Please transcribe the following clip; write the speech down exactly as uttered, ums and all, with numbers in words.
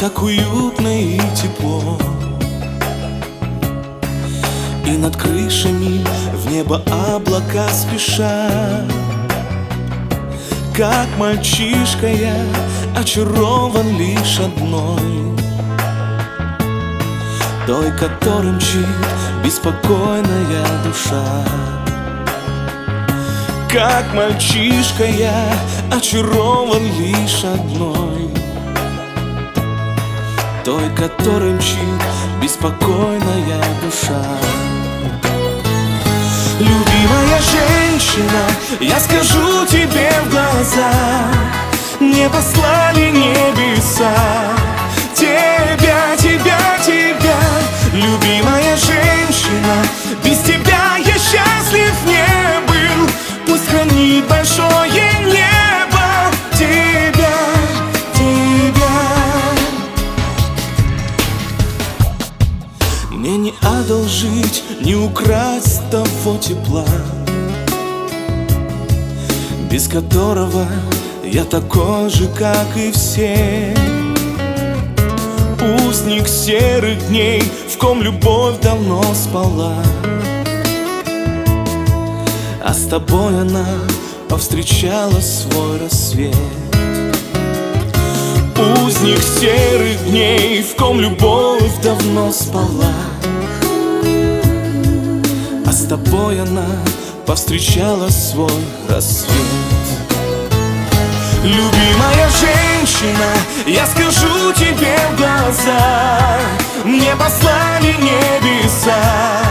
так уютно и тепло. И над крышами в небо облака спешат. Как мальчишка я очарован лишь одной, той, которой мчит беспокойная душа. Как мальчишка я очарован лишь одной, той, которой мчит беспокойная душа. Любимая женщина, я скажу тебе в глаза, мне послали небеса тебя, тебя, тебя. Любимая женщина, без тебя я счастлив не был. Пусть хранит большое небо тебя, тебя. Мне не одолжить, не украсть того тепла, без которого я такой же, как и все. Узник серых дней, в ком любовь давно спала, а с тобой она повстречала свой рассвет. Узник серых дней, в ком любовь давно спала, а с тобой она повстречала свой рассвет. Любимая женщина, я скажу тебе в глаза, мне послали небеса